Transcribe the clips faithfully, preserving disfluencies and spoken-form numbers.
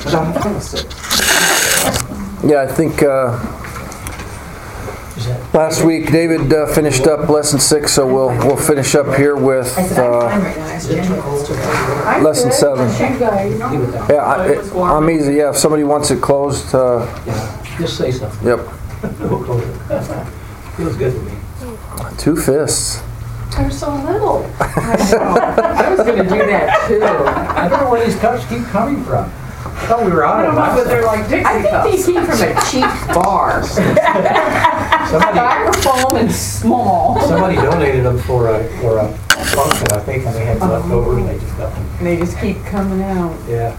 Yeah, I think uh, last week David uh, finished up lesson six, so we'll we'll finish up here with uh, lesson seven. Yeah, I, it, I'm easy. Yeah, if somebody wants it closed, uh, yeah, just say something. Yep. We'll close it. Feels good to me. Two fists. They're so little. I was going to do that too. I don't know where these cups keep coming from. I thought we were out I of don't know, them. but they're like Dixie I think cups. they came from a cheap bar. Somebody, Styrofoam and small. somebody donated them for a for a function, I think, and they had left over, and they just got them. And they just keep coming out. Yeah.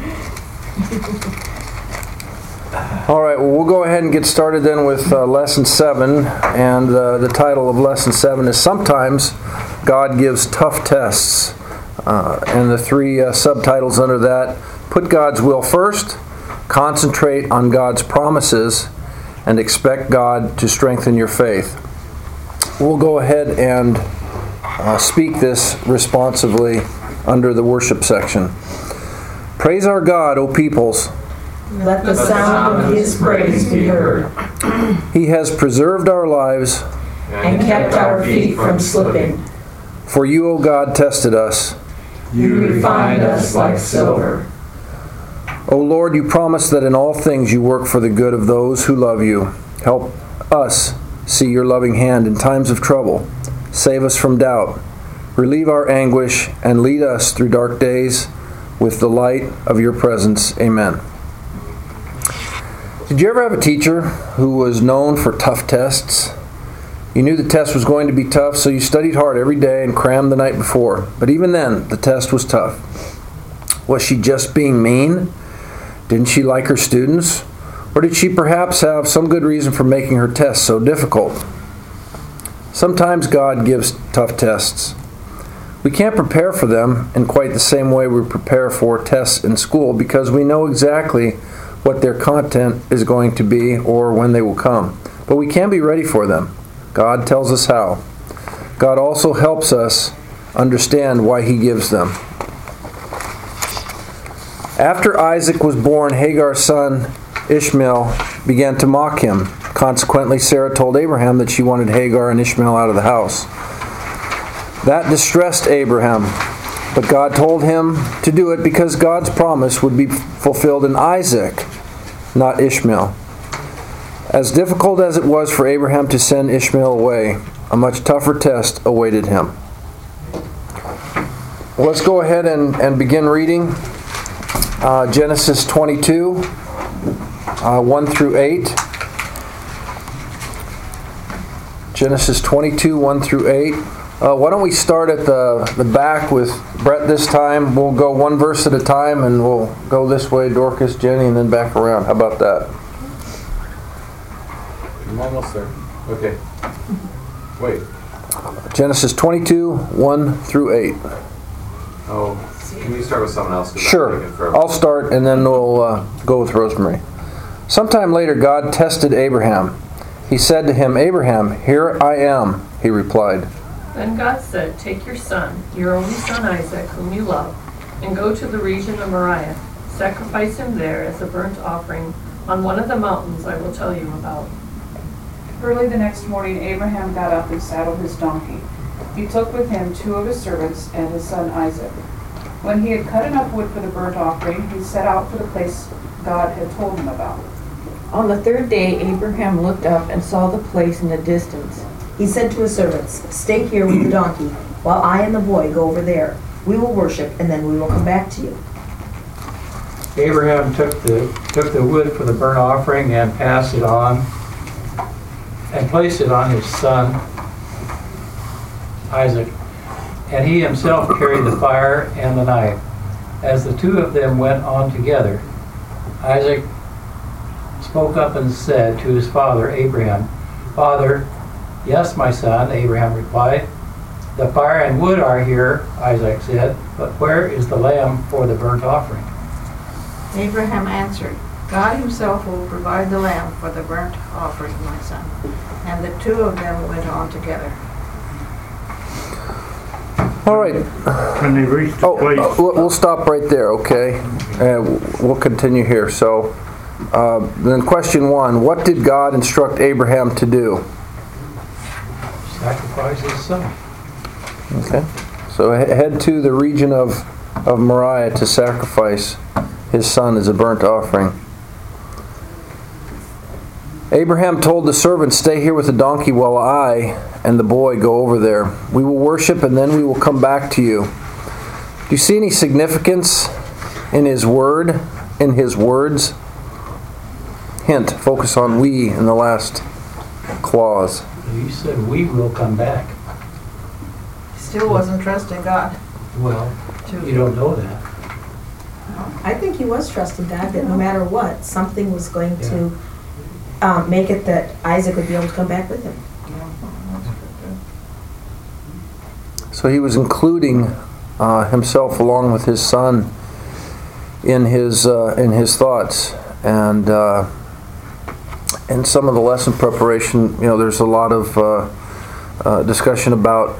All right, well, we'll go ahead and get started then with uh, lesson seven, and uh, the title of lesson seven is Sometimes God Gives Tough Tests, uh, and the three uh, subtitles under that: Put God's will first, Concentrate on God's promises, and Expect God to strengthen your faith. We'll go ahead and uh, speak this responsively under the worship section. Praise our God, O peoples. Let the sound of his praise be heard. He has preserved our lives And kept our feet from slipping. For you, O God, tested us. You refined us like silver. O Lord, you promised that in all things you work for the good of those who love you. Help us see your loving hand in times of trouble. Save us from doubt. Relieve our anguish and lead us through dark days with the light of your presence. Amen. Did you ever have a teacher who was known for tough tests? You knew the test was going to be tough, so you studied hard every day and crammed the night before. But even then, the test was tough. Was she just being mean? Didn't she like her students? Or did she perhaps have some good reason for making her tests so difficult? Sometimes God gives tough tests. We can't prepare for them in quite the same way we prepare for tests in school because we know exactly what their content is going to be or when they will come. But we can be ready for them. God tells us how. God also helps us understand why He gives them. After Isaac was born, Hagar's son Ishmael began to mock him. Consequently, Sarah told Abraham that she wanted Hagar and Ishmael out of the house. That distressed Abraham, but God told him to do it because God's promise would be fulfilled in Isaac, not Ishmael. As difficult as it was for Abraham to send Ishmael away, a much tougher test awaited him. Let's go ahead and, and begin reading uh, Genesis twenty-two, uh, one through eight. Genesis twenty-two, one through eight. Uh, why don't we start at the, the back with Brett this time? We'll go one verse at a time, and we'll go this way, Dorcas, Jenny, and then back around. How about that? I'm almost there. Okay. Wait. Genesis twenty-two, one through eight. Oh, can you start with someone else? Sure. I'll start, and then we'll uh, go with Rosemary. Sometime later, God tested Abraham. He said to him, "Abraham, here I am," he replied. Then God said, "Take your son, your only son Isaac, whom you love, and go to the region of Moriah. Sacrifice him there as a burnt offering on one of the mountains I will tell you about." Early the next morning, Abraham got up and saddled his donkey. He took with him two of his servants and his son Isaac. When he had cut enough wood for the burnt offering, he set out for the place God had told him about. On the third day, Abraham looked up and saw the place in the distance. He said to his servants, "Stay here with the donkey, while I and the boy go over there. We will worship, and then we will come back to you." Abraham took the took the wood for the burnt offering and passed it on, and placed it on his son Isaac. And he himself carried the fire and the knife. As the two of them went on together, Isaac spoke up and said to his father Abraham, "Father." "Yes, my son," Abraham replied. "The fire and wood are here," Isaac said, "but where is the lamb for the burnt offering?" Abraham answered, "God himself will provide the lamb for the burnt offering, my son." And the two of them went on together. All right. When they reached the Oh, place, uh, we'll we'll stop right there, okay? uh, we'll continue here. So, uh, then question one, what did God instruct Abraham to do? Sacrifice his son. Okay. So he- head to the region of, of Moriah to sacrifice his son as a burnt offering. Abraham told the servant, stay here with the donkey while I and the boy go over there. We will worship and then we will come back to you. Do you see any significance in his word, in his words? Hint, focus on we in the last clause. You said we will come back. Still wasn't trusting God. Well, you don't know that. I think he was trusting God that no matter what, something was going to um, make it that Isaac would be able to come back with him. So he was including uh, himself along with his son in his uh, in his thoughts, and uh, in some of the lesson preparation, you know, there's a lot of uh, uh, discussion about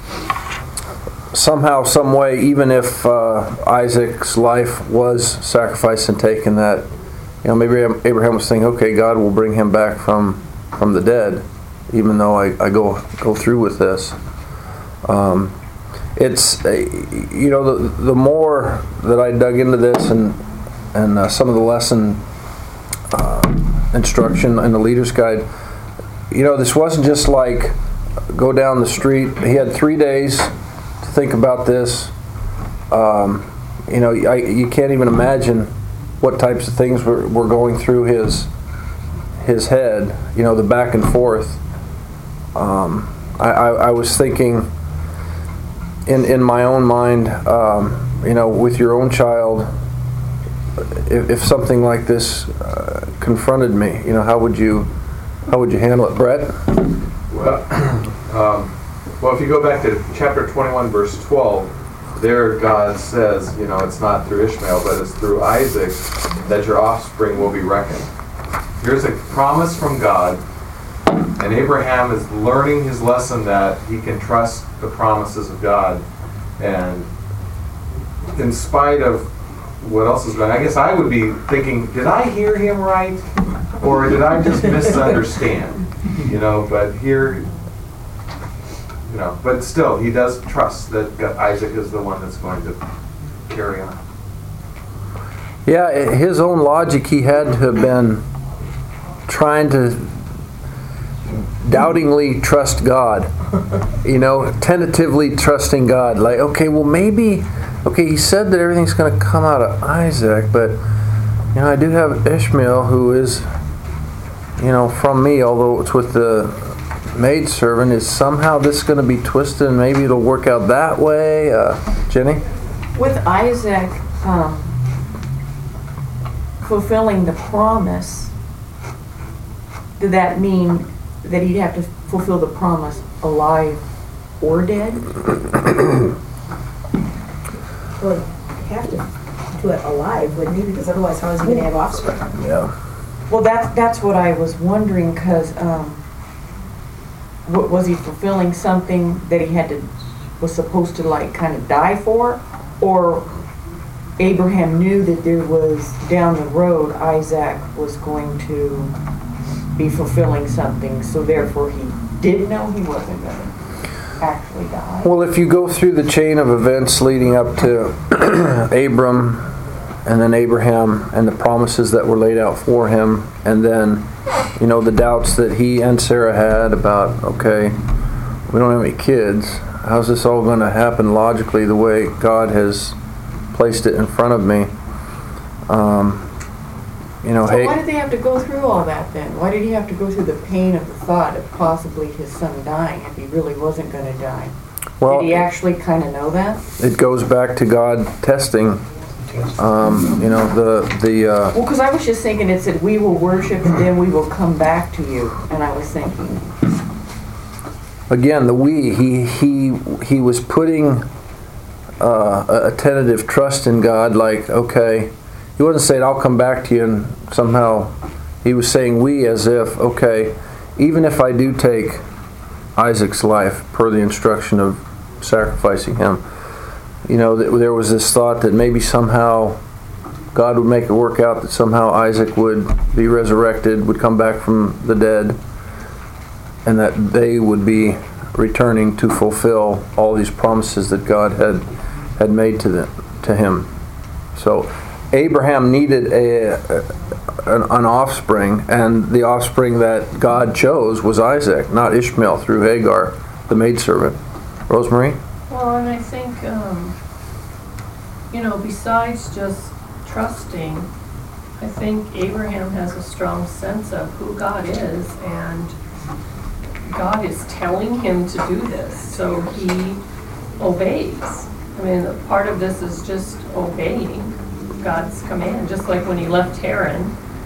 somehow, some way, even if uh, Isaac's life was sacrificed and taken, that, you know, maybe Abraham was thinking, okay, God will bring him back from from the dead, even though I, I go go through with this. Um, it's, uh, you know, the, the more that I dug into this and and uh, some of the lesson uh, instruction in the Leader's Guide, you know, this wasn't just like go down the street. He had three days to think about this. Um, you know, I, you can't even imagine what types of things were, were going through his his head. You know, the back and forth. Um, I, I, I was thinking in in my own mind, um, you know, with your own child, if, if something like this uh, confronted me, you know, how would you how would you handle it, Brett? Well, um, well, if you go back to chapter twenty-one, verse twelve, there God says, you know, it's not through Ishmael, but it's through Isaac that your offspring will be reckoned. Here's a promise from God, and Abraham is learning his lesson that he can trust the promises of God. And in spite of what else is going on, I guess I would be thinking, did I hear him right? Or did I just misunderstand? You know, but here, you know, but still, he does trust that Isaac is the one that's going to carry on. Yeah, his own logic, he had to have been trying to doubtingly trust God, you know, tentatively trusting God. Like, okay, well, maybe, okay, he said that everything's going to come out of Isaac, but, you know, I do have Ishmael who is, you know, from me, although it's with the maidservant. Is somehow this going to be twisted and maybe it'll work out that way? Uh, Jenny? With Isaac um, fulfilling the promise, did that mean that he'd have to fulfill the promise alive or dead? Well, you have to do it alive, wouldn't you? Because otherwise, how is he going to have offspring? Yeah. Well, that's that's what I was wondering, because um, w- was he fulfilling something that he had to was supposed to like kind of die for, or Abraham knew that there was down the road Isaac was going to be fulfilling something, so therefore he did know he wasn't going to actually die. Well, if you go through the chain of events leading up to Abram, and then Abraham, and the promises that were laid out for him, and then, you know, the doubts that he and Sarah had about, okay, we don't have any kids. How's this all going to happen logically the way God has placed it in front of me? Um, you know, So hey. why did they have to go through all that then? Why did he have to go through the pain of the thought of possibly his son dying if he really wasn't going to die? Well, did he actually kind of know that? it goes back to God testing. Um, you know, the the. Uh, Well, because I was just thinking it said, we will worship and then we will come back to you. And I was thinking, Again, the we, he he he was putting uh, a a tentative trust in God, like, okay, he wasn't saying, I'll come back to you, and somehow he was saying we as if, okay, even if I do take Isaac's life per the instruction of sacrificing him, you know, that there was this thought that maybe somehow God would make it work out that somehow Isaac would be resurrected, would come back from the dead, and that they would be returning to fulfill all these promises that God had had made to them, to him. So Abraham needed a, a an, an offspring, and the offspring that God chose was Isaac, not Ishmael through Hagar, the maidservant. Rosemary? Well, and I think, um, you know, besides just trusting, I think Abraham has a strong sense of who God is, and God is telling him to do this, so he obeys. I mean, part of this is just obeying God's command, just like when he left Haran.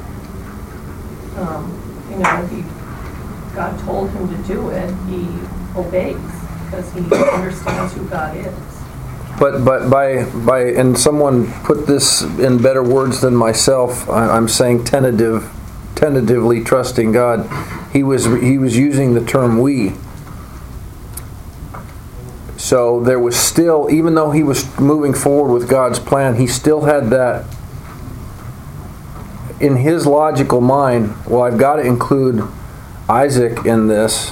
Um, you know, he, God told him to do it, he obeys, because he understands who God is. But but by by and someone put this in better words than myself. I, I'm saying tentative, tentatively trusting God. He was he was using the term we. So there was still, even though he was moving forward with God's plan, he still had that in his logical mind. Well, I've got to include Isaac in this.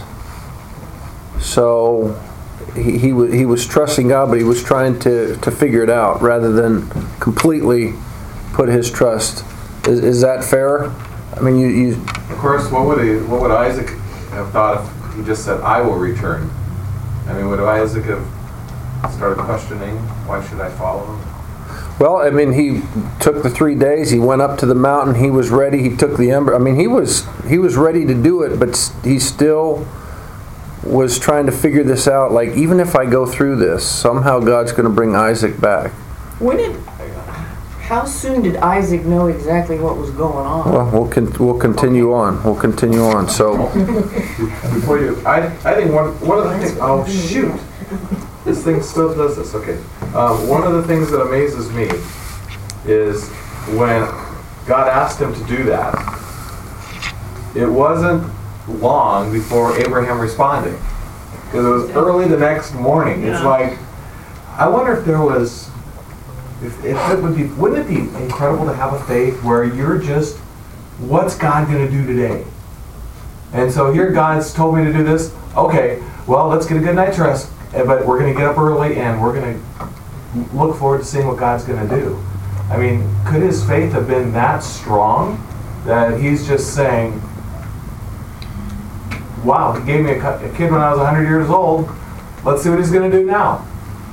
So he he was he was trusting God, but he was trying to, to figure it out rather than completely put his trust. Is is that fair? I mean, you, you Of course, what would he, what would Isaac have thought if he just said, "I will return"? I mean, would Isaac have started questioning, why should I follow him? Well, I mean, he took the three days. He went up to the mountain. He was ready. He took the ember. I mean, he was he was ready to do it, but he still was trying to figure this out. Like, even if I go through this, somehow God's going to bring Isaac back. When did, how soon did Isaac know exactly what was going on? Well, we'll con- we'll continue on. We'll continue on. So, Before you, I I think one one of the things. Oh shoot, this thing still does this. Okay, um, one of the things that amazes me is when God asked him to do that. It wasn't long before Abraham responded, because it was early the next morning. It's like, I wonder if there was, if, if it would be, wouldn't it be incredible to have a faith where you're just, what's God going to do today? And so here God's told me to do this. Okay, well, let's get a good night's rest, but we're going to get up early and we're going to look forward to seeing what God's going to do. I mean, could his faith have been that strong that he's just saying, wow, he gave me a, a kid when I was one hundred years old. Let's see what he's going to do now.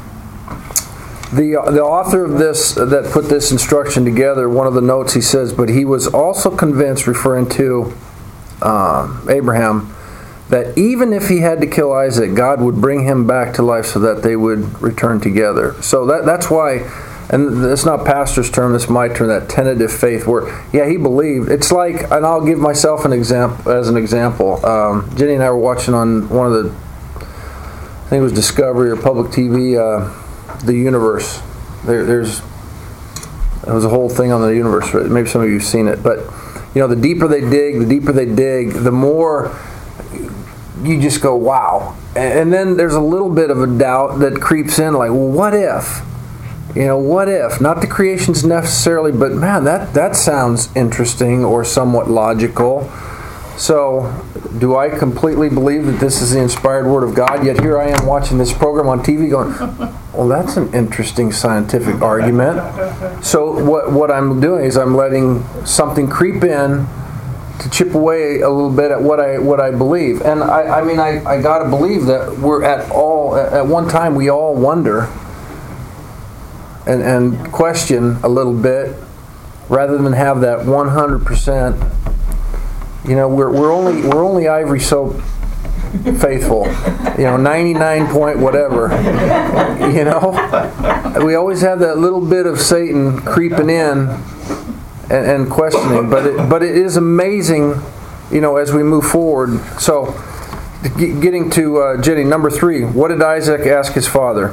the the author of this that put this instruction together, one of the notes he says, but he was also convinced, referring to uh, Abraham, that even if he had to kill Isaac, God would bring him back to life so that they would return together. So that that's why, and it's not pastor's term, it's my term, that tentative faith where, yeah, he believed. It's like, and I'll give myself an example as an example. Um, Jenny and I were watching on one of the, I think it was Discovery or Public T V, uh, The Universe. There, there's, there was a whole thing on the universe. Maybe some of you have seen it, but you know, the deeper they dig, the deeper they dig, the more you just go, wow. And then there's a little bit of a doubt that creeps in, like, well, what if? You know, what if? Not the creations necessarily, but man, that, that sounds interesting or somewhat logical. So, do I completely believe that this is the inspired Word of God? Yet here I am watching this program on T V going, well, that's an interesting scientific argument. So what what I'm doing is I'm letting something creep in to chip away a little bit at what I what I believe. And I, I mean, I, I got to believe that we're at all, at one time we all wonder and, and question a little bit rather than have that one hundred percent. You know, we're we're only we're only Ivory Soap faithful. You know, ninety-nine point whatever. You know, we always have that little bit of Satan creeping in and, and questioning. But it, but it is amazing, you know, as we move forward. So, getting to uh, Jenny, number three. What did Isaac ask his father?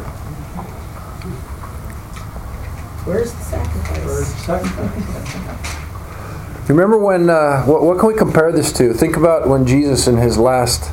Where's the sacrifice? Where's the sacrifice? Remember when, uh, what, what can we compare this to? Think about when Jesus in his last,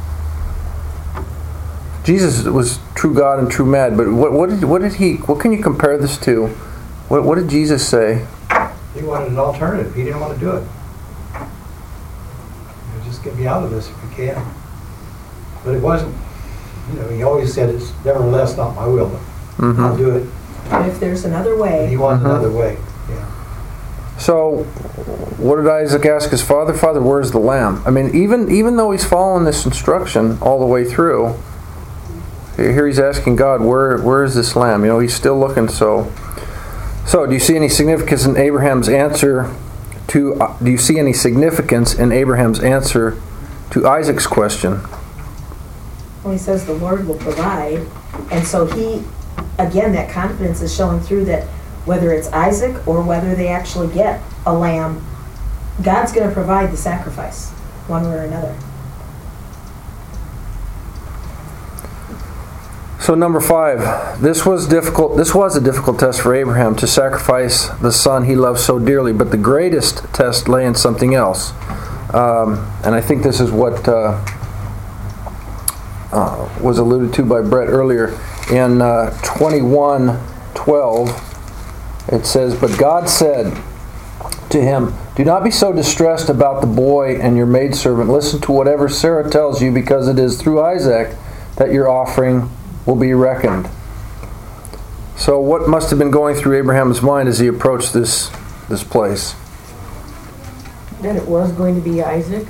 Jesus was true God and true man, but what, what did what did he, what can you compare this to? What, what did Jesus say? He wanted an alternative. He didn't want to do it. You know, just get me out of this if you can. But it wasn't, you know, he always said, it's nevertheless not my will, but Mm-hmm. I'll do it. But if there's another And he way, wanted Mhm. another way, yeah. So, what did Isaac ask his father? Father, where's the lamb? I mean, even even though he's following this instruction all the way through, here he's asking God, where where is this lamb? You know, he's still looking. So, so do you see any significance in Abraham's answer to? Uh, do you see any significance in Abraham's answer to Isaac's question? well, he says the Lord will provide. And so he, again, that confidence is showing through that whether it's Isaac or whether they actually get a lamb, God's going to provide the sacrifice, one way or another. So number five, this was difficult. This was a difficult test for Abraham to sacrifice the son he loved so dearly. But the greatest test lay in something else, um, and I think this is what uh, uh, was alluded to by Brett earlier in uh, twenty-one twelve. It says, "But God said to him, 'Do not be so distressed about the boy and your maidservant. Listen to whatever Sarah tells you, because it is through Isaac that your offering will be reckoned.'" So what must have been going through Abraham's mind as he approached this this place? That it was going to be Isaac.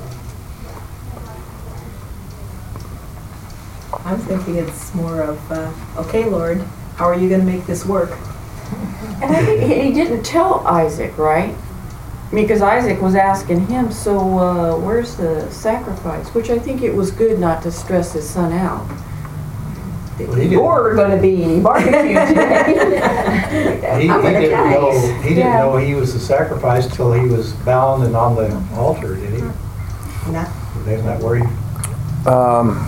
I'm thinking it's more of, uh, okay, Lord, how are you going to make this work? And I think he he didn't tell Isaac, right? Because Isaac was asking him, so uh, where's the sacrifice? Which I think it was good not to stress his son out. Well, he didn't- You're going to be barbecue today. He, he I'm gonna didn't die. know, he didn't Yeah. know he was the sacrifice till he was bound and on the altar, did he? Not, Isn't that where he, Um,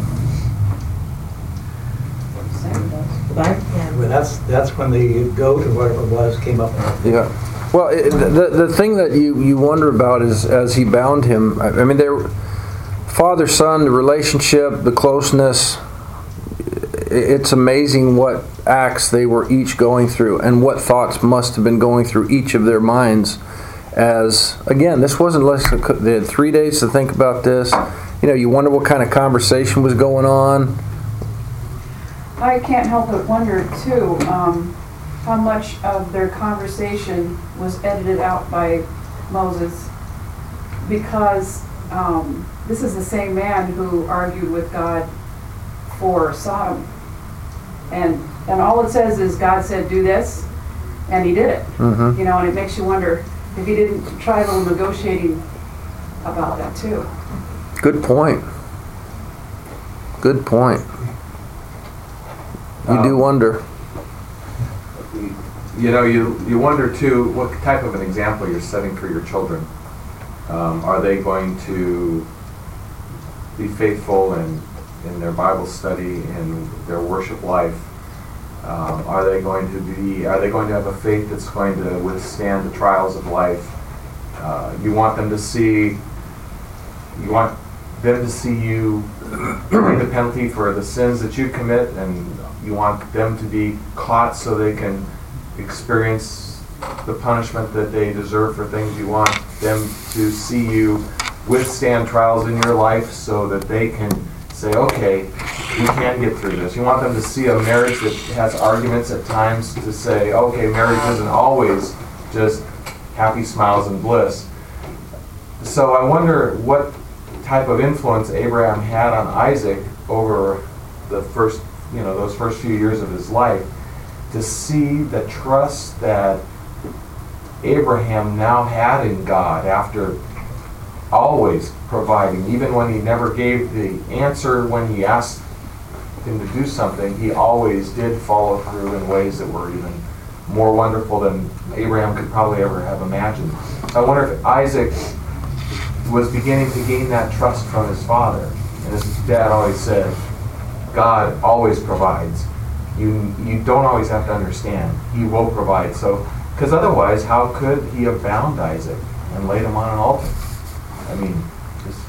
but, yeah. well, that's, that's when the goat or whatever it was came up. yeah. Well, it, the the thing that you, you wonder about is as he bound him. I I mean, they were father son, the relationship, the closeness. It's amazing what acts they were each going through and what thoughts must have been going through each of their minds. As again, this wasn't less. They had three days to think about this. You know, you wonder what kind of conversation was going on. I can't help but wonder too, um, how much of their conversation was edited out by Moses, because um, this is the same man who argued with God for Sodom. And and all it says is God said do this, and he did it. Mm-hmm. You know, and it makes you wonder if he didn't try a little negotiating about that too. Good point. Good point. You do Um, wonder. You know, you, you wonder too what type of an example you're setting for your children. Um, are they going to be faithful in, in their Bible study, in their worship life? Um, are they going to be? Are they going to have a faith that's going to withstand the trials of life? Uh, you want them to see. You want them to see you pay the penalty for the sins that you commit, and you want them to be caught so they can experience the punishment that they deserve for things. You want them to see you withstand trials in your life so that they can say, okay, we can get through this. You want them to see a marriage that has arguments at times to say, okay, marriage isn't always just happy smiles and bliss. So I wonder what type of influence Abraham had on Isaac over the first, you know, those first few years of his life, to see the trust that Abraham now had in God after always providing, even when he never gave the answer when he asked him to do something, he always did follow through in ways that were even more wonderful than Abraham could probably ever have imagined. I wonder if Isaac was beginning to gain that trust from his father. And as his dad always said, God always provides. You you don't always have to understand. He will provide. So, because otherwise, how could he have bound Isaac and laid him on an altar? I mean, just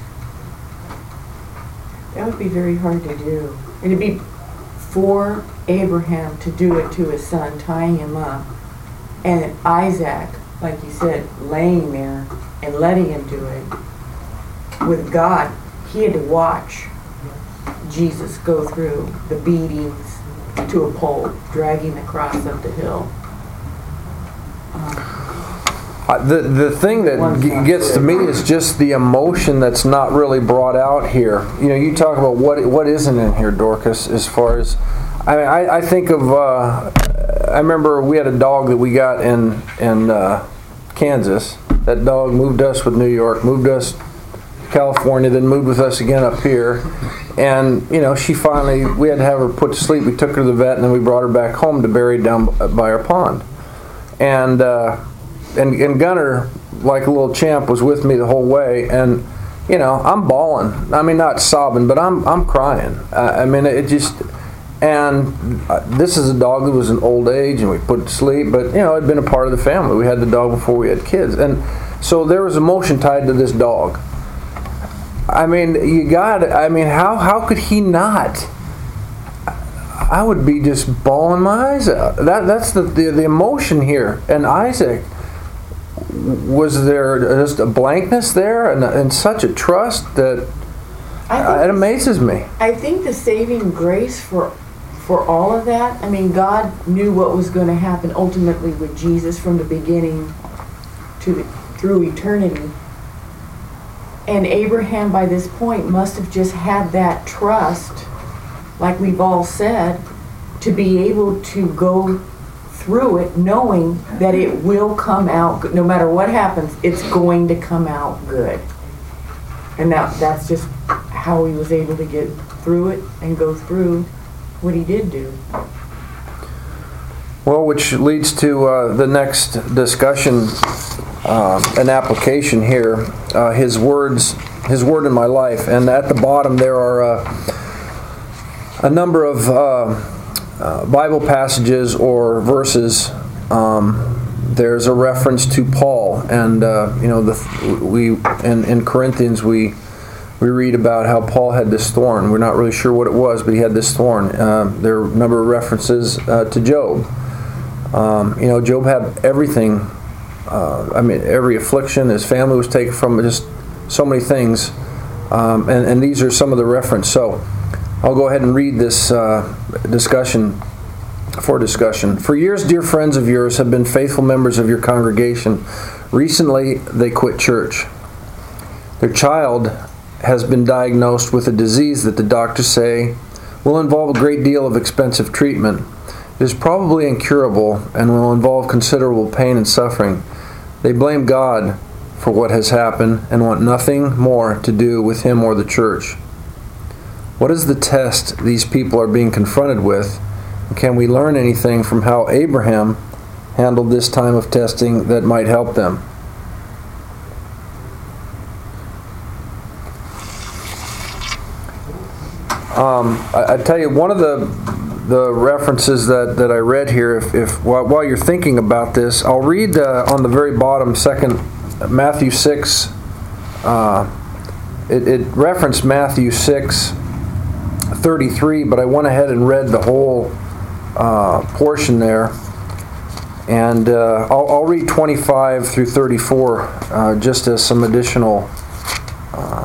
That would be very hard to do. It'd be for Abraham to do it to his son, tying him up, and Isaac like you said, laying there and letting him do it. With God, he had to watch Jesus go through the beatings to a pole, dragging the cross up the hill. Um, Uh, the the thing that g- gets to me is just the emotion that's not really brought out here. You know, you talk about what what isn't in here, Dorcas. As far as, I mean, I, I think of. Uh, I remember we had a dog that we got in in uh, Kansas. That dog moved us with New York, moved us to California, then moved with us again up here. And you know, she finally, we had to have her put to sleep. We took her to the vet, and then we brought her back home to bury down by our pond. And. Uh, And, and Gunner, like a little champ, was with me the whole way, and you know, I'm bawling. I mean, not sobbing, but I'm I'm crying. Uh, I mean, it just, and uh, this is a dog that was an old age, and we put it to sleep. But you know, it had been a part of the family. We had the dog before we had kids, and so there was emotion tied to this dog. I mean, you got. I mean, how how could he not? I would be just bawling my eyes out. That that's the the, the emotion here, and Isaac. Was there just a blankness there and, and such a trust that uh, it amazes me. I think the saving grace for for all of that, I mean, God knew what was going to happen ultimately with Jesus from the beginning to the, through eternity. And Abraham, by this point, must have just had that trust, like we've all said, to be able to go through it knowing that it will come out good. No matter what happens, it's going to come out good. And that, that's just how he was able to get through it and go through what he did do. Well, which leads to uh, the next discussion, uh, an application here. Uh, his words, his word in my life. And at the bottom there are uh, a number of uh, Uh, Bible passages or verses. Um, there's a reference to Paul, and uh, you know, the we in, in Corinthians we we read about how Paul had this thorn. We're not really sure what it was, but he had this thorn. Uh, there are a number of references uh, to Job. Um, you know, Job had everything. Uh, I mean, every affliction. His family was taken from him, just so many things, um, and and these are some of the reference. So. I'll go ahead and read this uh, discussion for discussion. For years, dear friends of yours have been faithful members of your congregation. Recently, they quit church. Their child has been diagnosed with a disease that the doctors say will involve a great deal of expensive treatment. It is probably incurable and will involve considerable pain and suffering. They blame God for what has happened and want nothing more to do with Him or the church. What is the test these people are being confronted with? Can we learn anything from how Abraham handled this time of testing that might help them? Um, I, I tell you, one of the the references that, that I read here, if, if while, while you're thinking about this, I'll read uh, on the very bottom, second Matthew six. Uh, it, it referenced Matthew six. thirty-three, but I went ahead and read the whole uh, portion there, and uh, I'll, I'll read twenty-five through thirty-four uh, just as some additional uh,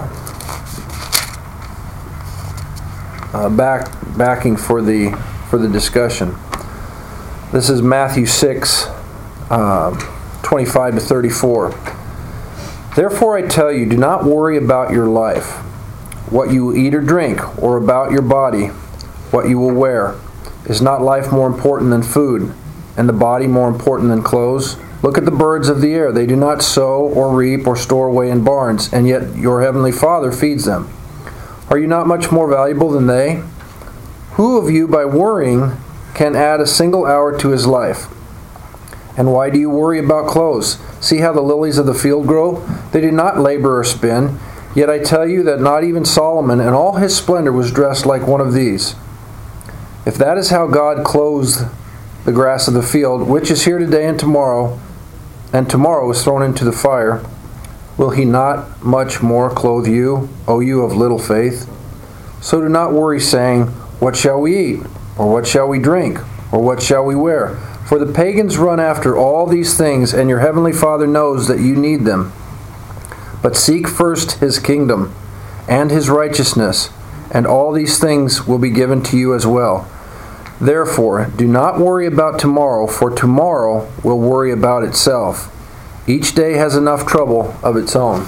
uh, back backing for the for the discussion. This is Matthew six, uh, twenty-five to thirty-four. Therefore, I tell you, do not worry about your life, what you will eat or drink, or about your body, what you will wear. Is not life more important than food, and the body more important than clothes? Look at the birds of the air. They do not sow or reap or store away in barns, and yet your heavenly Father feeds them. Are you not much more valuable than they? Who of you, by worrying, can add a single hour to his life? And why do you worry about clothes? See how the lilies of the field grow? They do not labor or spin. Yet I tell you that not even Solomon in all his splendor was dressed like one of these. If that is how God clothes the grass of the field, which is here today and tomorrow, and tomorrow is thrown into the fire, will He not much more clothe you, O you of little faith? So do not worry, saying, what shall we eat? Or what shall we drink? Or what shall we wear? For For the pagans run after all these things, and your heavenly Father knows that you need them. But seek first His kingdom and His righteousness, and all these things will be given to you as well. Therefore, do not worry about tomorrow, for tomorrow will worry about itself. Each day has enough trouble of its own.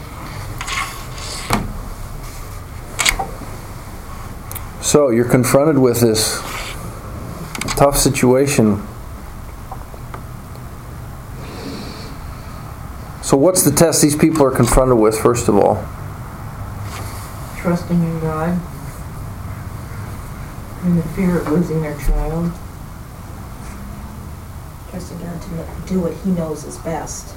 So, you're confronted with this tough situation. So what's the test these people are confronted with, first of all? Trusting in God. And the fear of losing their child. Trusting God to do what He knows is best.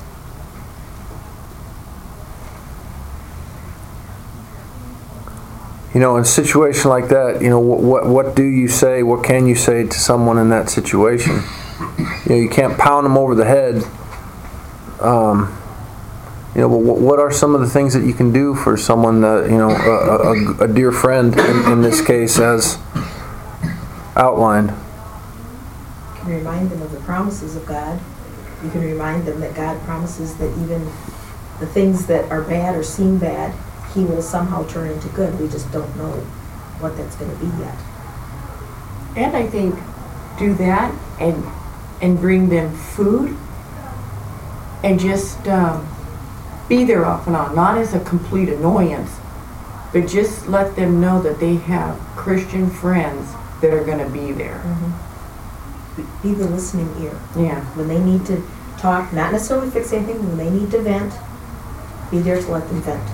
You know, in a situation like that, you know, what, what what do you say, what can you say to someone in that situation? You know, you can't pound them over the head. Um, you know, but what, what are some of the things that you can do for someone that, you know, a, a, a dear friend, in, in this case, as outlined? You can remind them of the promises of God. You can remind them that God promises that even the things that are bad or seem bad, He will somehow turn into good. We just don't know what that's going to be yet. And I think do that and and bring them food and just um, be there off and on, not as a complete annoyance, but just let them know that they have Christian friends that are going to be there. Mm-hmm. Be the listening ear. Yeah. When they need to talk, not necessarily fix anything, when they need to vent, be there to let them vent.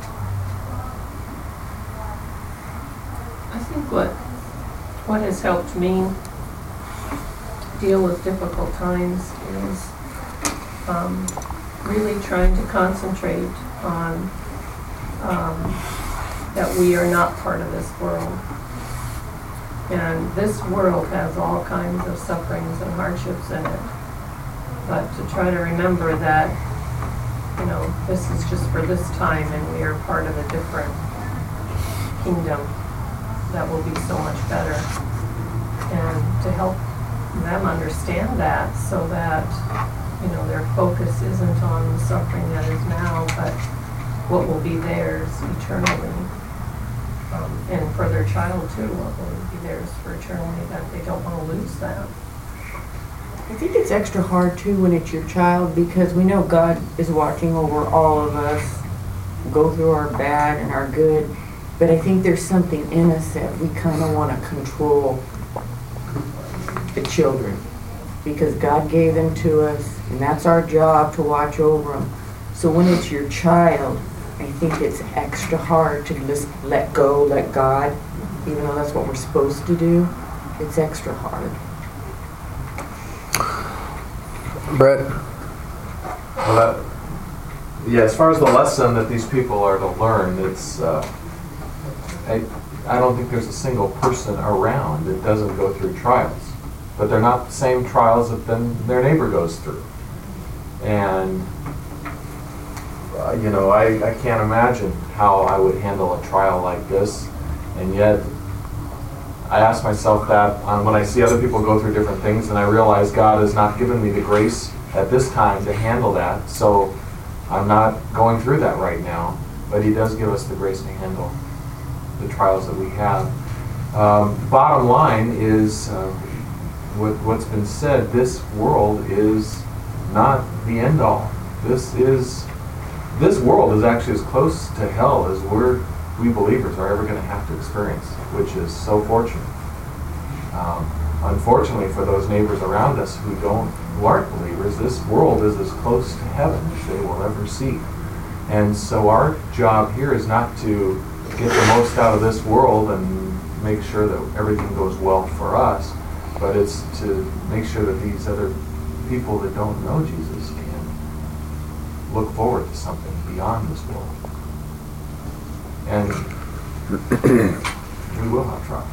I think what what has helped me deal with difficult times is um, really trying to concentrate on um, that we are not part of this world. And this world has all kinds of sufferings and hardships in it. But to try to remember that, you know, this is just for this time and we are part of a different kingdom that will be so much better, and to help them understand that so that, you know, their focus isn't on the suffering that is now, but what will be theirs eternally, um, and for their child too, what will be theirs for eternally, that they don't want to lose that. I think it's extra hard too when it's your child, because we know God is watching over all of us, go through our bad and our good. But I think there's something in us that we kind of want to control the children, because God gave them to us, and that's our job to watch over them. So when it's your child, I think it's extra hard to just let go, let God, even though that's what we're supposed to do. It's extra hard. Brett? Well, that, yeah, as far as the lesson that these people are to learn, it's uh, I, I don't think there's a single person around that doesn't go through trials. But they're not the same trials that then their neighbor goes through. And, uh, you know, I, I can't imagine how I would handle a trial like this. And yet, I ask myself that um, when I see other people go through different things, and I realize God has not given me the grace at this time to handle that. So I'm not going through that right now. But He does give us the grace to handle the trials that we have. Um, bottom line is, uh, what, what's been said, this world is not the end all. This is, this world is actually as close to hell as we're, we believers are ever going to have to experience, which is so fortunate. Um, unfortunately for those neighbors around us who don't, who aren't believers, this world is as close to heaven as they will ever see. And so our job here is not to get the most out of this world and make sure that everything goes well for us, but it's to make sure that these other people that don't know Jesus can look forward to something beyond this world. And we will have trials.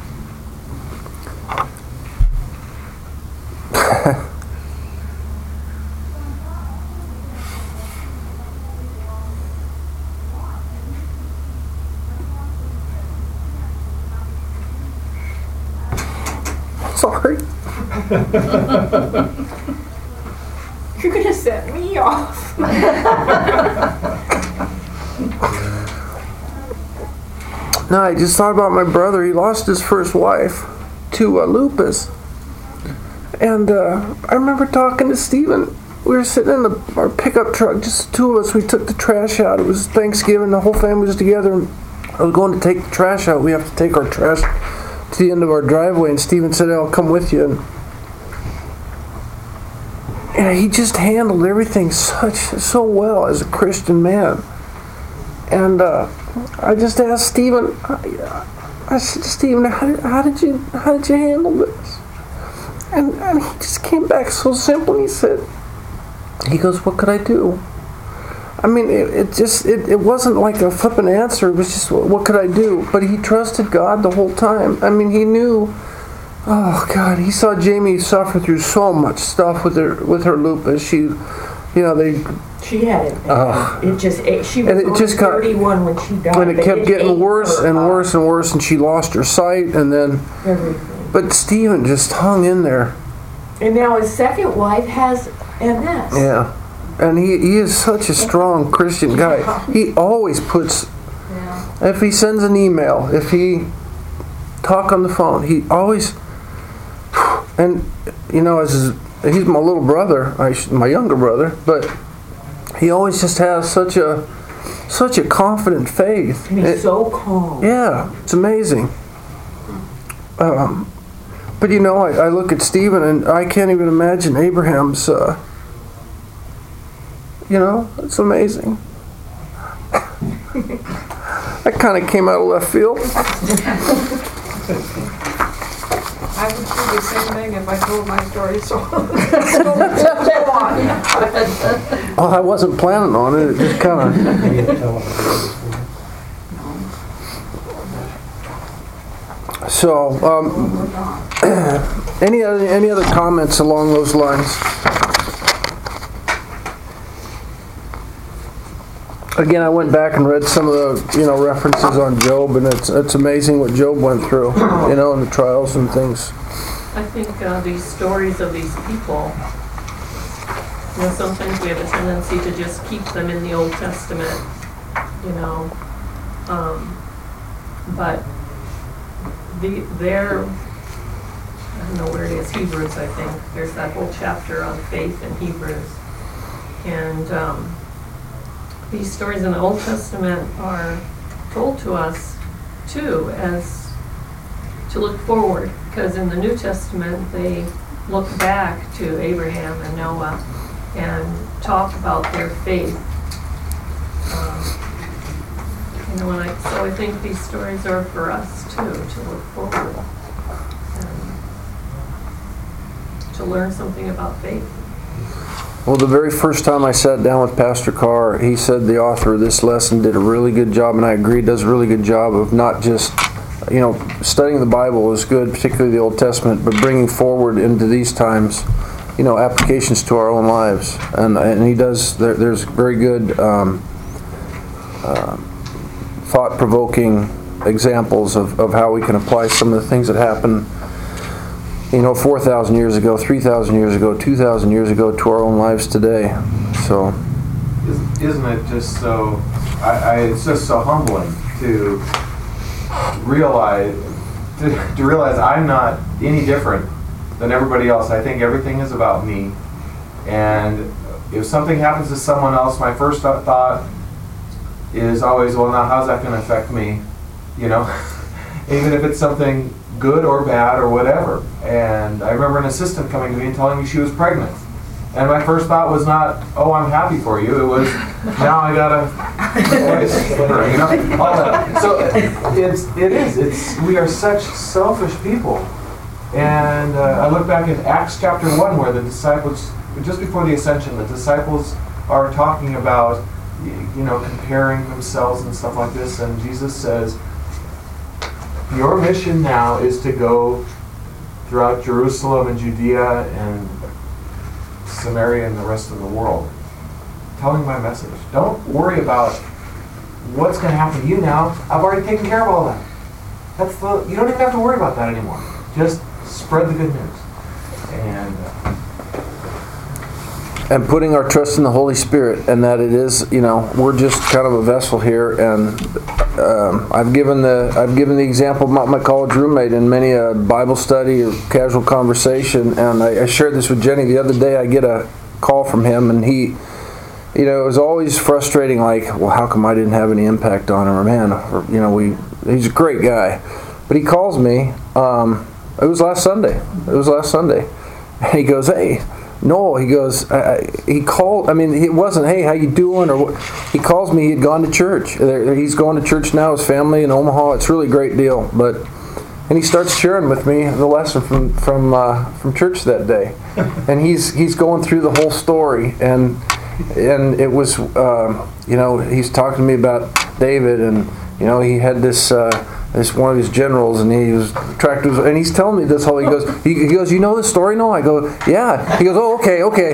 Sorry. You're gonna set me off. No, I just thought about my brother. He lost his first wife to uh, lupus. And uh, I remember talking to Stephen. We were sitting in the, our pickup truck, just the two of us. We took the trash out. It was Thanksgiving. The whole family was together. And I was going to take the trash out. We have to take our trash to the end of our driveway. And Stephen said, I'll come with you. And, and he just handled everything such so well as a Christian man. And uh, I just asked Stephen, I, I said, Stephen, how, how did you how did you handle this? And, and he just came back so simple. He said, he goes, what could I do? I mean, it, it just, it, it wasn't like a flippant answer. It was just, what could I do? But he trusted God the whole time. I mean, he knew, oh God, he saw Jamie suffer through so much stuff with her, with her lupus. She, you know, they... She had it. Uh, it just, it, she was and it just got, thirty-one when she died. And it kept getting worse and worse and worse, and she lost her sight, and then... Everything. But Stephen just hung in there. And now his second wife has M S. Yeah. And he, he is such a strong Christian guy. He always puts, Yeah. if he sends an email, if he talk on the phone, he always, and you know, as his, he's my little brother, I, my younger brother, but he always just has such a, such a confident faith. And he's It- so calm. Yeah, it's amazing. Um, but you know, I, I look at Stephen and I can't even imagine Abraham's, uh, you know, it's amazing. That kind of came out of left field. I would do the same thing if I told my story, so so go on. Well, I wasn't planning on it, it just kind of... You didn't tell them. So, um, any other, any other comments along those lines? Again, I went back and read some of the, you know, references on Job, and it's it's amazing what Job went through, you know, and the trials and things. I think uh, these stories of these people, you know, sometimes we have a tendency to just keep them in the Old Testament, you know, um, but the their, I don't know where it is, Hebrews, I think. There's that whole chapter on faith in Hebrews. And um, these stories in the Old Testament are told to us, too, as to look forward. Because in the New Testament, they look back to Abraham and Noah and talk about their faith. Um, you know, and I, so I think these stories are for us, too, to look forward and to learn something about faith. Well, the very first time I sat down with Pastor Carr, he said the author of this lesson did a really good job, and I agree, does a really good job of not just, you know, studying the Bible is good, particularly the Old Testament, but bringing forward into these times, you know, applications to our own lives. And and he does, there, there's very good um, uh, thought-provoking examples of, of how we can apply some of the things that happen, you know, four thousand years ago, three thousand years ago, two thousand years ago to our own lives today. So, Isn't it just so, I, I, it's just so humbling to realize, to, to realize I'm not any different than everybody else. I think everything is about me. And if something happens to someone else, my first thought is always, well, now how's that going to affect me? You know, even if it's something good or bad or whatever. And I remember an assistant coming to me and telling me she was pregnant. And my first thought was not, oh, I'm happy for you. It was, now I gotta voice her, you know? All that. So it's, it is, it's, we are such selfish people. And uh, I look back at Acts chapter one where the disciples, just before the ascension, the disciples are talking about, you know, comparing themselves and stuff like this. And Jesus says, your mission now is to go throughout Jerusalem and Judea and Samaria and the rest of the world, telling my message. Don't worry about what's going to happen to you now. I've already taken care of all that. That's the, you don't even have to worry about that anymore. Just spread the good news. And And putting our trust in the Holy Spirit, and that it is, you know, we're just kind of a vessel here. And um, I've given the I've given the example of my, my college roommate in many a Bible study or casual conversation. And I, I shared this with Jenny the other day. I get a call from him, and he, you know, it was always frustrating. Like, well, how come I didn't have any impact on him? Or man, or, you know, we he's a great guy, but he calls me. Um, it was last Sunday. It was last Sunday, and he goes, "Hey." No, he goes, I, I, he called, I mean, it wasn't, hey, how you doing? Or what? He calls me, he had gone to church. He's going to church now, his family in Omaha. It's really a great deal. But, and he starts sharing with me the lesson from from uh, from church that day. And he's he's going through the whole story. And and it was, uh, you know, he's talking to me about David. And, you know, he had this... Uh, This one of his generals, and he was tracked, and he's telling me this whole. He goes, he, he goes, you know this story? No, I go, yeah. He goes, oh, okay, okay.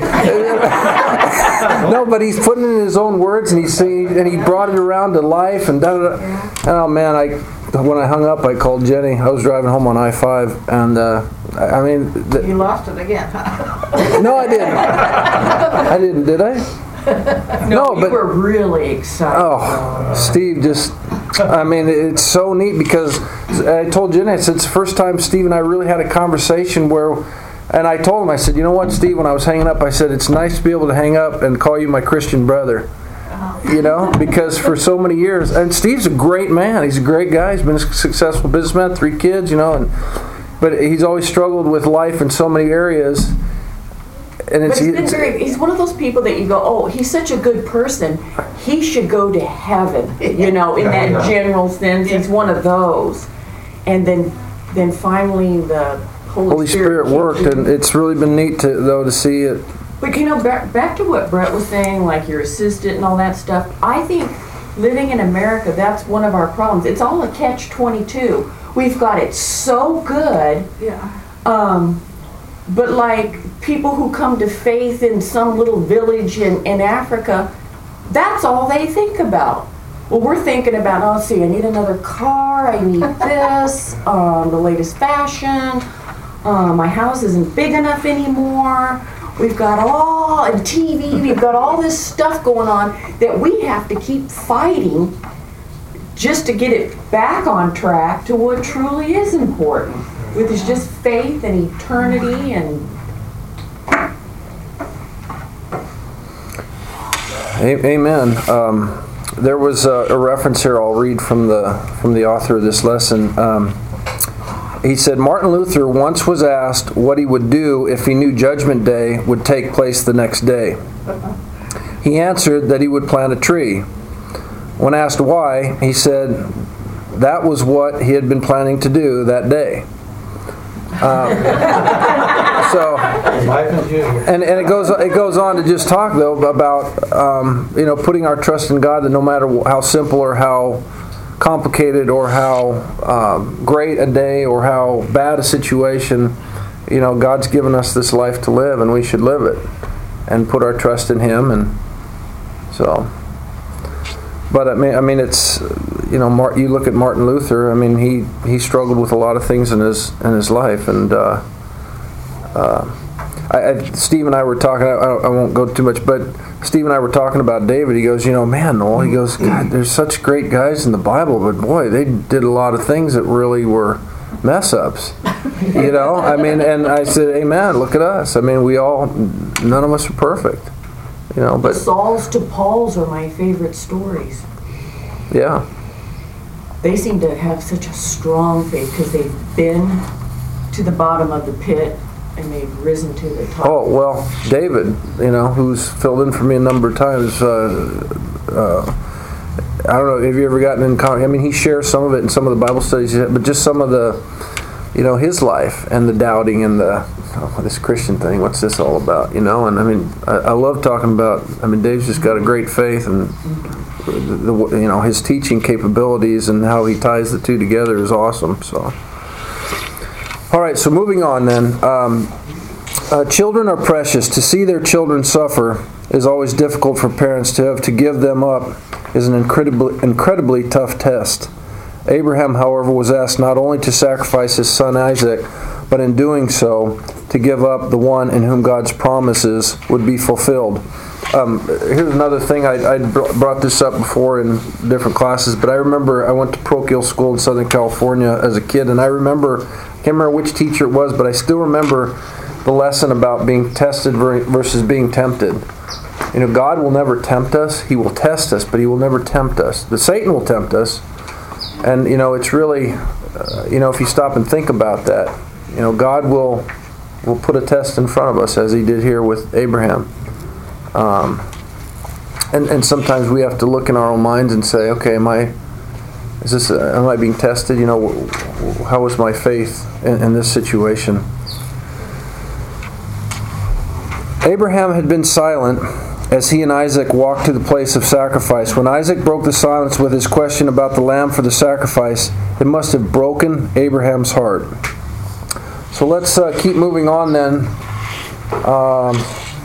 No, but he's putting it in his own words, and he's and he brought it around to life, and da da da. Oh man, I when I hung up, I called Jenny. I was driving home on I five, and uh, I mean, the, You lost it again. no, I didn't. I didn't, did I? No, No, you but- were really excited. Oh, Steve just, I mean, it's so neat because I told Jenny, I said, it's the first time Steve and I really had a conversation where, and I told him, I said, you know what, Steve, when I was hanging up, I said, it's nice to be able to hang up and call you my Christian brother. You know, because for so many years, and Steve's a great man. He's a great guy. He's been a successful businessman, three kids, you know, and but he's always struggled with life in so many areas. And But it's, he's been it's very, he's one of those people that you go, oh, he's such a good person. He should go to heaven, you know, in that general sense. He's one of those. And then then finally the Holy, Holy Spirit worked, and it's really been neat to though to see it. But you know, back, back to what Brett was saying, like your assistant and all that stuff, I think living in America, that's one of our problems. It's all a catch twenty-two. We've got it so good. Yeah. Um, but like people who come to faith in some little village in, in Africa, that's all they think about. Well, we're thinking about, oh, see, I need another car, I need this, um, the latest fashion, uh, my house isn't big enough anymore. We've got all, and T V, we've got all this stuff going on that we have to keep fighting just to get it back on track to what truly is important, which is just faith and eternity and... Amen. Um, there was a, a reference here I'll read from the from the author of this lesson. Um, he said, Martin Luther once was asked what he would do if he knew Judgment Day would take place the next day. He answered that he would plant a tree. When asked why, he said that was what he had been planning to do that day. Um, so, Life as usual. and, and it goes it goes on to just talk though about um, you know putting our trust in God, that no matter how simple or how complicated or how um, great a day or how bad a situation, you know, God's given us this life to live, and we should live it and put our trust in Him. And so, but I mean, I mean, it's you know, Martin, you look at Martin Luther. I mean, he he struggled with a lot of things in his in his life, and uh, uh, I, I, Steve and I were talking. I, I won't go too much, but Steve and I were talking about David. He goes, you know, man, Noel. He goes, God, there's such great guys in the Bible, but boy, they did a lot of things that really were mess ups. You know, I mean, and I said, amen. Look at us. I mean, we all, none of us are perfect. You know, but Saul's to Paul's are my favorite stories. yeah. They seem to have such a strong faith because they've been to the bottom of the pit and they've risen to the top. Oh, well, David, you know, who's filled in for me a number of times, uh, uh, I don't know, have you ever gotten in contact? I mean, he shares some of it in some of the Bible studies, but just some of the, you know, his life and the doubting and the, oh, this Christian thing, what's this all about, you know? And I mean, I, I love talking about, I mean, Dave's just got a great faith, and the, the, you know, his teaching capabilities and how he ties the two together is awesome, so. All right, so moving on then. Um, uh, children are precious. To see their children suffer is always difficult for parents. To have to give them up is an incredibly, incredibly tough test. Abraham, however, was asked not only to sacrifice his son Isaac, but in doing so, to give up the one in whom God's promises would be fulfilled. Um, here's another thing. I, I brought this up before in different classes, but I remember I went to parochial school in Southern California as a kid, and I remember, I can't remember which teacher it was, but I still remember the lesson about being tested versus being tempted. You know, God will never tempt us. He will test us, but He will never tempt us. The Satan will tempt us, and, you know, it's really, uh, you know, if you stop and think about that, you know, God will will put a test in front of us, as He did here with Abraham. Um, and, and sometimes we have to look in our own minds and say, okay, am I, is this, uh, am I being tested? You know, how was my faith in, in this situation? Abraham had been silent as he and Isaac walked to the place of sacrifice. When Isaac broke the silence with his question about the lamb for the sacrifice, it must have broken Abraham's heart. So let's uh, keep moving on then. Um,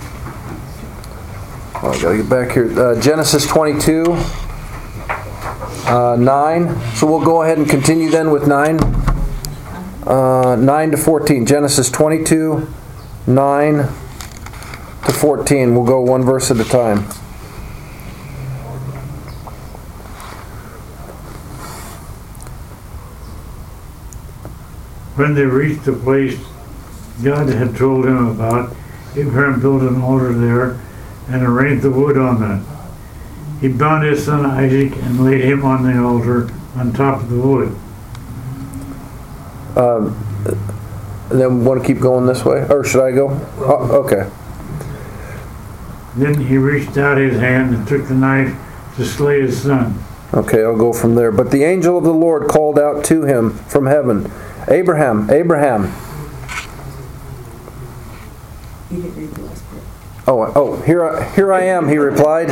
Oh, I gotta get back here. Uh, Genesis twenty-two, uh, nine. So we'll go ahead and continue then with nine. Uh, nine to fourteen. Genesis twenty-two, nine to fourteen. We'll go one verse at a time. When they reached the place God had told him about, Abraham built an altar there and arranged the wood on it. He bound his son Isaac and laid him on the altar on top of the wood. Um, then we want to keep going this way? Or should I go? Oh, okay. Then he reached out his hand and took the knife to slay his son. Okay, I'll go from there. But the angel of the Lord called out to him from heaven, Abraham, Abraham. You didn't read the last part. Oh, oh, here I, here I am, he replied.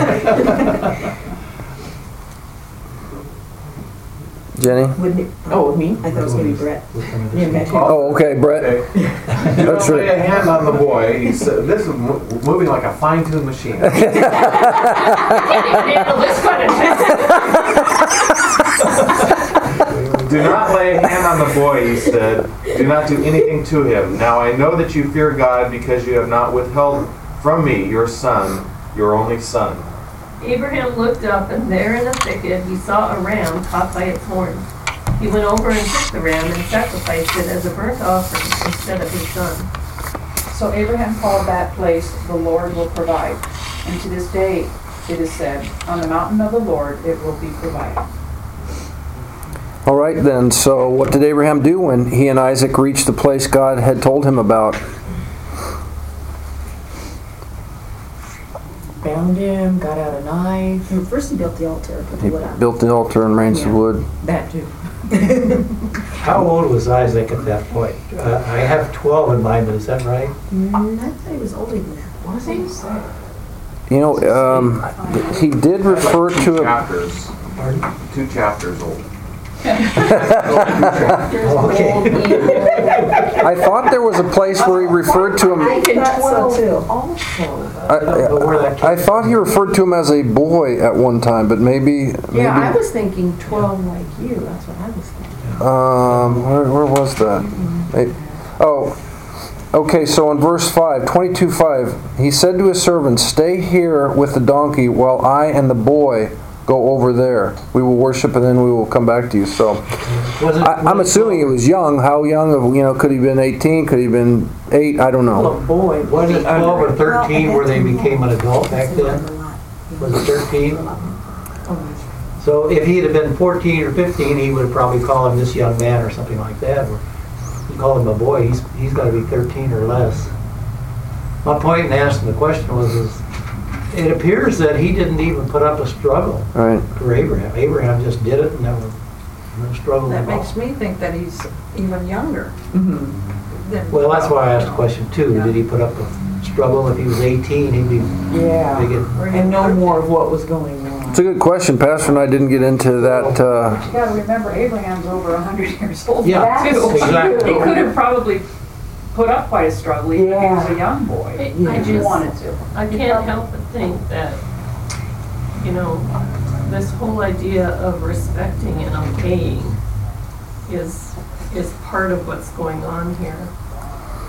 Jenny? Wouldn't it? Oh, me? I thought it was going to be Brett. Oh, okay, Brett. Okay. Do not lay a hand on the boy. He said, this is mo- moving like a fine-tuned machine. I can't even handle this kind of test. Do not lay a hand on the boy, he said. Do not do anything to him. Now I know that you fear God because you have not withheld from me your son, your only son. Abraham looked up, and there in the thicket he saw a ram caught by its horns. He went over and took the ram and sacrificed it as a burnt offering instead of his son. So Abraham called that place, "The Lord will provide." And to this day it is said, "On the mountain of the Lord it will be provided." All right then, so what did Abraham do when he and Isaac reached the place God had told him about? Bound him, got out a knife. And first he built the altar, put the He wood on. built the altar and arranged the Yeah. wood. That too. How old was Isaac at that point? Uh, I have twelve in mind, but is that right? Mm, I thought he was older than that. Was he? You know, um, he did refer Like two to a... chapters. Pardon? Two chapters old. Okay. I thought there was a place where he referred to him... I thought so too. Also. I, I don't know where that came I, I thought he referred to him as a boy at one time, but maybe... maybe Yeah, I was thinking twelve like you. That's what I was thinking. Um, where, where was that? Maybe, oh, okay, so in verse five, twenty-two five, he said to his servants, "Stay here with the donkey while I and the boy go over there. We will worship and then we will come back to you." So, Was it- I, I'm assuming he was young. How young? You know, could he have been eighteen? Could he have been eight? I don't know. Oh boy. Was it twelve or thirteen Well, where they at that time, became an adult back he then? learned a lot. Was it thirteen? Oh, So if he'd have been fourteen or fifteen, he would have probably called him this young man or something like that. Or he called him a boy. He's he's got to be thirteen or less. My point in asking the question was, is it appears that he didn't even put up a struggle Right. for Abraham. Abraham just did it and never no struggle That at all. makes me think that he's even younger Mm-hmm. than. Well, that's why I asked the question too. Yeah. Did he put up a struggle? If he was eighteen, he'd be Yeah. big. And no more of what was going on. It's a good question. Pastor and I didn't get into that. But Uh, you gotta remember, Abraham's over a hundred years old Yeah, now too. exactly. He could have probably put up quite a struggle even if he was Yeah. a young boy. I- If I he just- wanted to. I can't help but think that, you know, this whole idea of respecting and obeying is is part of what's going on here.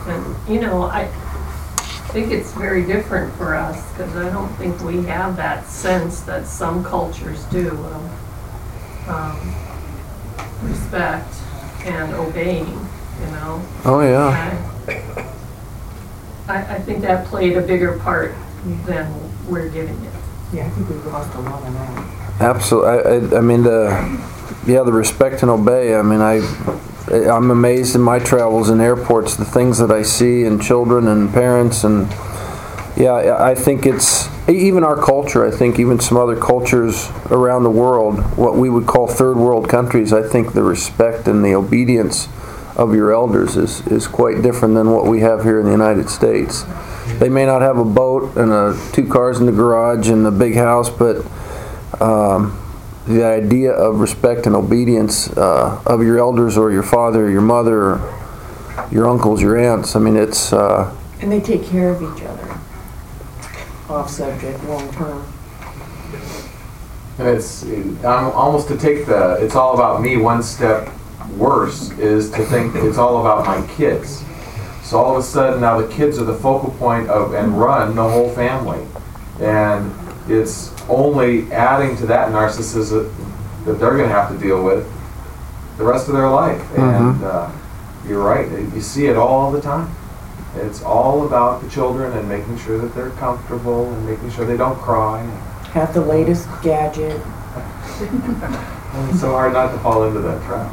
And, you know, I think it's very different for us because I don't think we have that sense that some cultures do of um, respect and obeying, you know. Oh, yeah. I, I think that played a bigger part than we're giving it. Yeah, I think we've lost a lot of that. Absolutely. I, I, I mean, the yeah, the respect and obey. I mean, I I'm amazed in my travels in airports, the things that I see in children and parents, and yeah, I think it's even our culture. I think even some other cultures around the world, what we would call third world countries, I think the respect and the obedience of your elders is is quite different than what we have here in the United States. They may not have a boat and a, two cars in the garage and a big house, but um, the idea of respect and obedience uh, of your elders or your father or your mother or your uncles, your aunts, I mean, it's... Uh, and they take care of each other. Off subject, long term. And it's I'm almost to take the it's all about me one step worse is to think it's all about my kids. So all of a sudden now the kids are the focal point of and run the whole family, and it's only adding to that narcissism that they're going to have to deal with the rest of their life. Mm-hmm. And uh, you're right, you see it all the time. It's all about the children and making sure that they're comfortable and making sure they don't cry. Have the latest gadget. And it's so hard not to fall into that trap.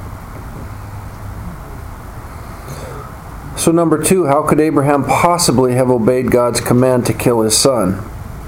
So number two, how could Abraham possibly have obeyed God's command to kill his son?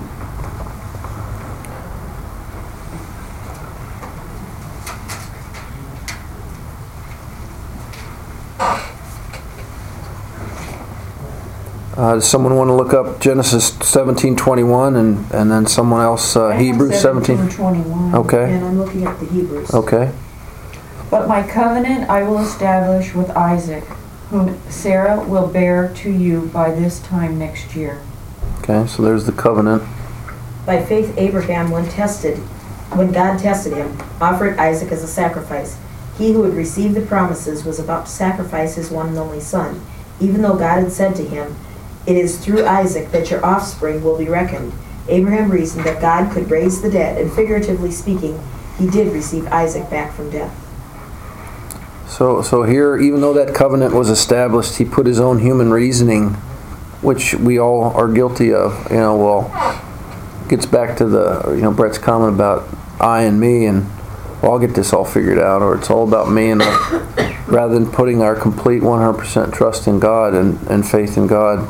Uh, does someone want to look up Genesis seventeen twenty-one and, and then someone else uh, Hebrews seventeen twenty-one. Okay. And I'm looking at the Hebrews. Okay. But my covenant I will establish with Isaac, whom Sarah will bear to you by this time next year. Okay, so there's the covenant. By faith Abraham, when tested, when God tested him, offered Isaac as a sacrifice. He who had received the promises was about to sacrifice his one and only son, even though God had said to him, "It is through Isaac that your offspring will be reckoned." Abraham reasoned that God could raise the dead, and figuratively speaking, he did receive Isaac back from death. So, so here, even though that covenant was established, he put his own human reasoning, which we all are guilty of. You know, well, gets back to the, you know, Brett's comment about I and me, and well, I'll get this all figured out, or it's all about me, and uh, rather than putting our complete one hundred percent trust in God and, and faith in God.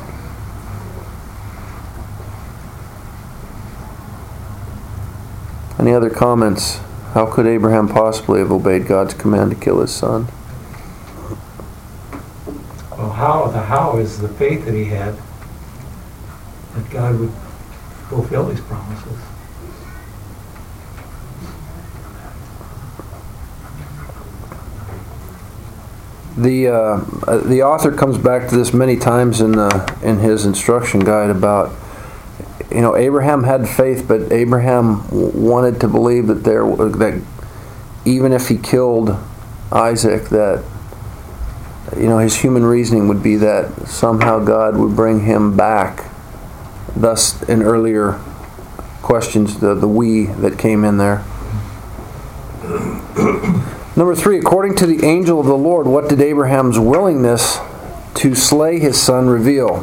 Any other comments? How could Abraham possibly have obeyed God's command to kill his son? Well, how, the how is the faith that he had that God would fulfill his promises. The uh, the author comes back to this many times in the in his instruction guide about, you know, Abraham had faith, but Abraham w- wanted to believe that there that even if he killed Isaac, that, you know, his human reasoning would be that somehow God would bring him back. Thus, in earlier questions, the the we that came in there. Number three, according to the angel of the Lord, what did Abraham's willingness to slay his son reveal?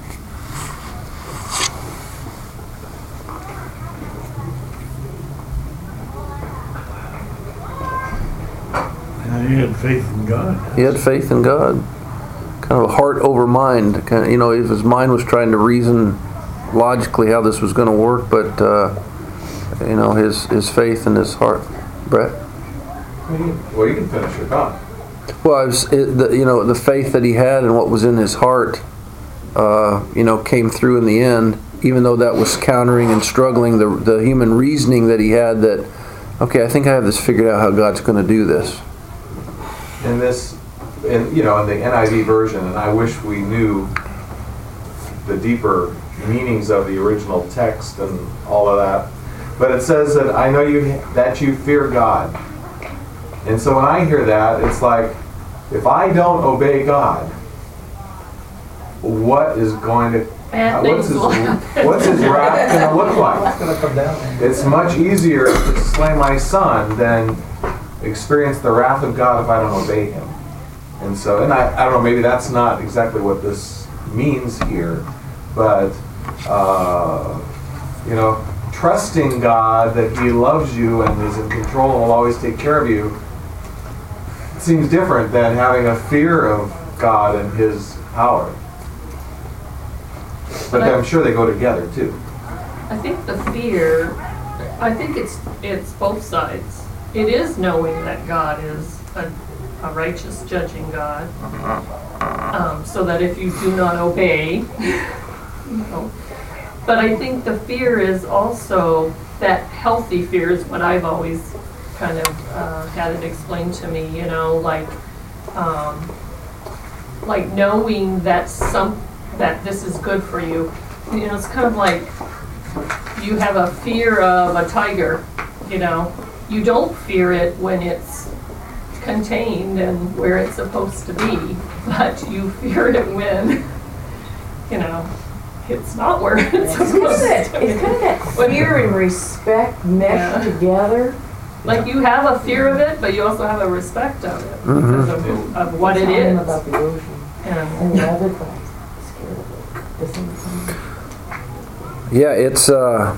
And he had faith in God. He had faith in God. Kind of a heart over mind. Kind of, you know, his mind was trying to reason logically how this was going to work, but uh, you know, his his faith in his heart. Brett? Well, you can finish your thought. Well, it was, it, the, you know, the faith that he had and what was in his heart, uh, you know, came through in the end, even though that was countering and struggling the the human reasoning that he had that, okay, I think I have this figured out how God's going to do this. In this, in, you know, in the N I V version, and I wish we knew the deeper meanings of the original text and all of that, but it says that I know you that you fear God. And so when I hear that, it's like, if I don't obey God, what is going to, Bad what's things his, will happen. what's his wrath going to look like? It's gonna come down. It's much easier to slay my son than experience the wrath of God if I don't obey him. And so, and I, I don't know, maybe that's not exactly what this means here, but, uh, you know, trusting God that he loves you and is in control and will always take care of you seems different than having a fear of God and his power. But I'm sure they go together too. I think the fear, I think it's it's both sides. It is knowing that God is a, a righteous judging God, um, so that if you do not obey, you know. But I think the fear is also that healthy fear is what I've always kind of uh, had it explained to me. You know, like um, like knowing that some that this is good for you. You know, it's kind of like you have a fear of a tiger, you know. You don't fear it when it's contained and where it's supposed to be, but you fear it when, you know, it's not where it's It's kind of supposed that, to be. it's kind of that fear and respect meshed Yeah. together. Like you have a fear of it, but you also have a respect of it because of, of what it Tell is. them about the ocean. And And the other guy's scared of it. The same thing. Yeah, it's uh,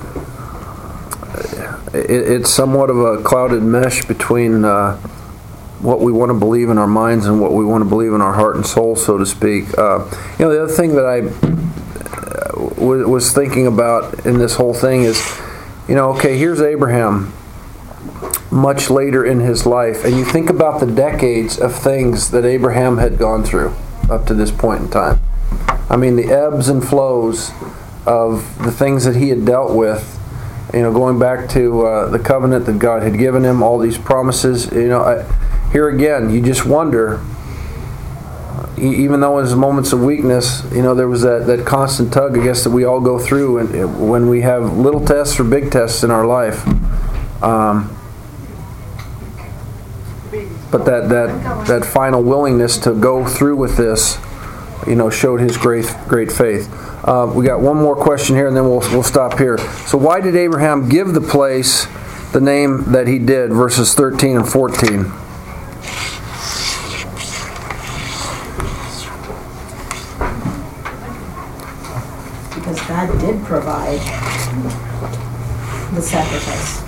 it, it's somewhat of a clouded mesh between uh, what we want to believe in our minds and what we want to believe in our heart and soul, so to speak. Uh, you know, the other thing that I uh, w- was thinking about in this whole thing is, you know, okay, here's Abraham much later in his life, and you think about the decades of things that Abraham had gone through up to this point in time. I mean, the ebbs and flows of the things that he had dealt with, you know, going back to uh, the covenant that God had given him, all these promises, you know, I, here again, you just wonder, e- even though in his moments of weakness, you know, there was that, that constant tug, I guess, that we all go through and when we have little tests or big tests in our life. Um, but that, that, that final willingness to go through with this, you know, showed his great great faith. Uh, we got one more question here, and then we'll we'll stop here. So, why did Abraham give the place the name that he did? Verses thirteen and fourteen. Because God did provide the sacrifice.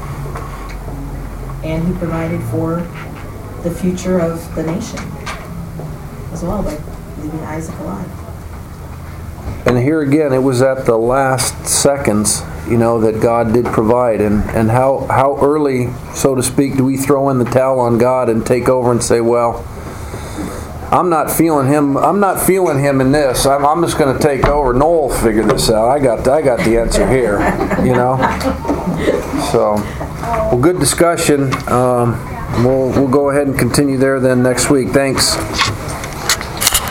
And he provided for the future of the nation as well by leaving Isaac alive. And here again, it was at the last seconds, you know, that God did provide. And, and how, how early, so to speak, do we throw in the towel on God and take over and say, well, I'm not feeling him. I'm not feeling him in this. I'm, I'm just going to take over. Noel figure this out. I got I got the answer here. You know. So, well, good discussion. Um, we'll we'll go ahead and continue there then next week. Thanks.